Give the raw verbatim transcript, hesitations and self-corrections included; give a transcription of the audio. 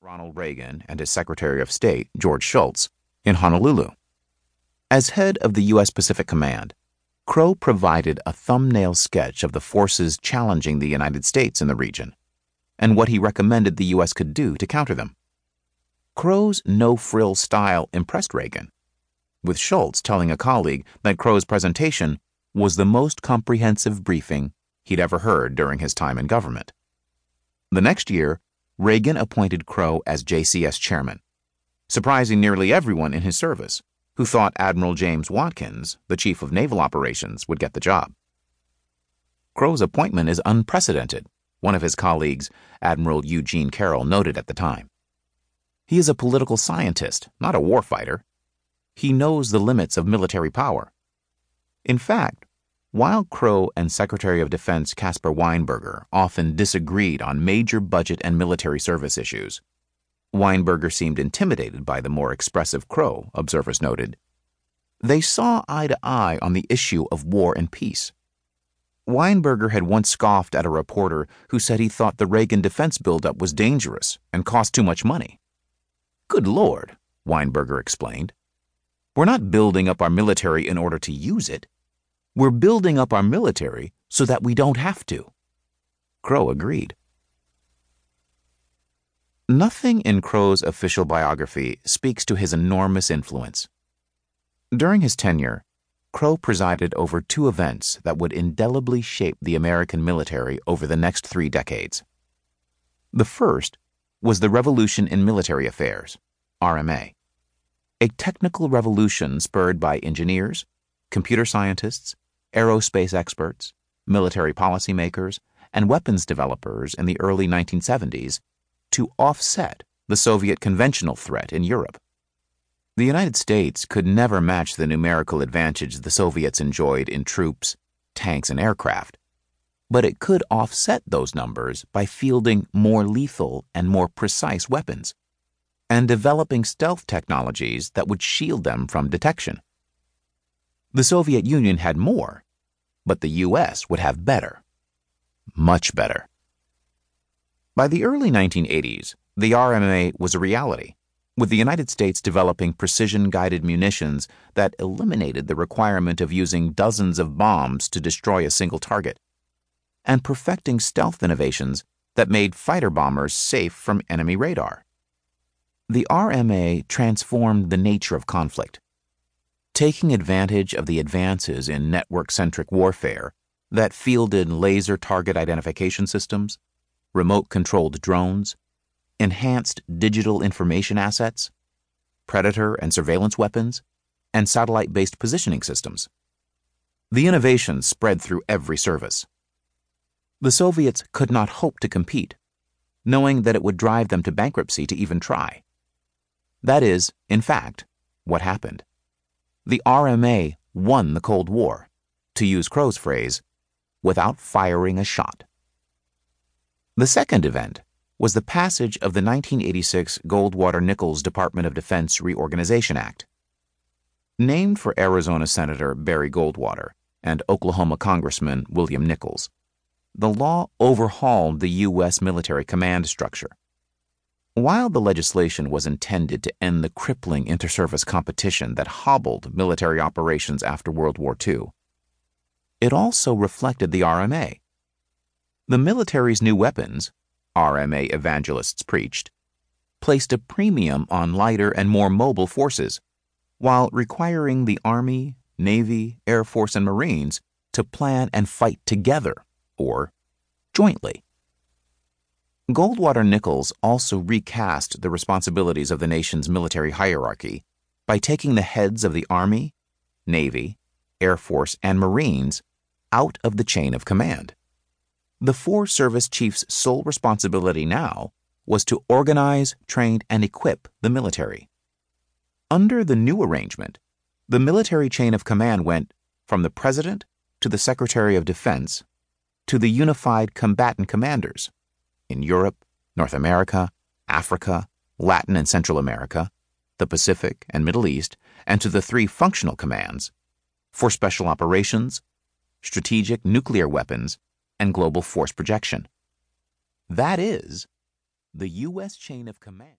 Ronald Reagan and his Secretary of State, George Shultz, in Honolulu. As head of the U S Pacific Command, Crow provided a thumbnail sketch of the forces challenging the United States in the region and what he recommended the U S could do to counter them. Crow's no-frill style impressed Reagan, with Shultz telling a colleague that Crow's presentation was the most comprehensive briefing he'd ever heard during his time in government. The next year, Reagan appointed Crow as J C S chairman, surprising nearly everyone in his service, who thought Admiral James Watkins, the chief of naval operations, would get the job. Crow's appointment is unprecedented, one of his colleagues, Admiral Eugene Carroll, noted at the time. He is a political scientist, not a warfighter. He knows the limits of military power. In fact, while Crow and Secretary of Defense Caspar Weinberger often disagreed on major budget and military service issues, Weinberger seemed intimidated by the more expressive Crow, observers noted. They saw eye to eye on the issue of war and peace. Weinberger had once scoffed at a reporter who said he thought the Reagan defense buildup was dangerous and cost too much money. Good Lord, Weinberger explained. We're not building up our military in order to use it. We're building up our military so that we don't have to. Crow agreed. Nothing in Crow's official biography speaks to his enormous influence. During his tenure, Crow presided over two events that would indelibly shape the American military over the next three decades. The first was the Revolution in Military Affairs, R M A, a technical revolution spurred by engineers, computer scientists, aerospace experts, military policymakers, and weapons developers in the early nineteen seventies to offset the Soviet conventional threat in Europe. The United States could never match the numerical advantage the Soviets enjoyed in troops, tanks, and aircraft, but it could offset those numbers by fielding more lethal and more precise weapons and developing stealth technologies that would shield them from detection. The Soviet Union had more, but the U S would have better. Much better. By the early nineteen eighties, the R M A was a reality, with the United States developing precision-guided munitions that eliminated the requirement of using dozens of bombs to destroy a single target, and perfecting stealth innovations that made fighter bombers safe from enemy radar. The R M A transformed the nature of conflict, taking advantage of the advances in network-centric warfare that fielded laser target identification systems, remote-controlled drones, enhanced digital information assets, predator and surveillance weapons, and satellite-based positioning systems. The innovations spread through every service. The Soviets could not hope to compete, knowing that it would drive them to bankruptcy to even try. That is, in fact, what happened. The R M A won the Cold War, to use Crow's phrase, without firing a shot. The second event was the passage of the nineteen eighty-six Goldwater-Nichols Department of Defense Reorganization Act. Named for Arizona Senator Barry Goldwater and Oklahoma Congressman William Nichols, the law overhauled the U S military command structure. While the legislation was intended to end the crippling inter-service competition that hobbled military operations after World War Two, it also reflected the R M A. The military's new weapons, R M A evangelists preached, placed a premium on lighter and more mobile forces, while requiring the Army, Navy, Air Force, and Marines to plan and fight together, or jointly. Goldwater-Nichols also recast the responsibilities of the nation's military hierarchy by taking the heads of the Army, Navy, Air Force, and Marines out of the chain of command. The four service chiefs' sole responsibility now was to organize, train, and equip the military. Under the new arrangement, the military chain of command went from the President to the Secretary of Defense to the Unified Combatant Commanders in Europe, North America, Africa, Latin and Central America, the Pacific and Middle East, and to the three functional commands for special operations, strategic nuclear weapons, and global force projection. That is, the U S chain of command.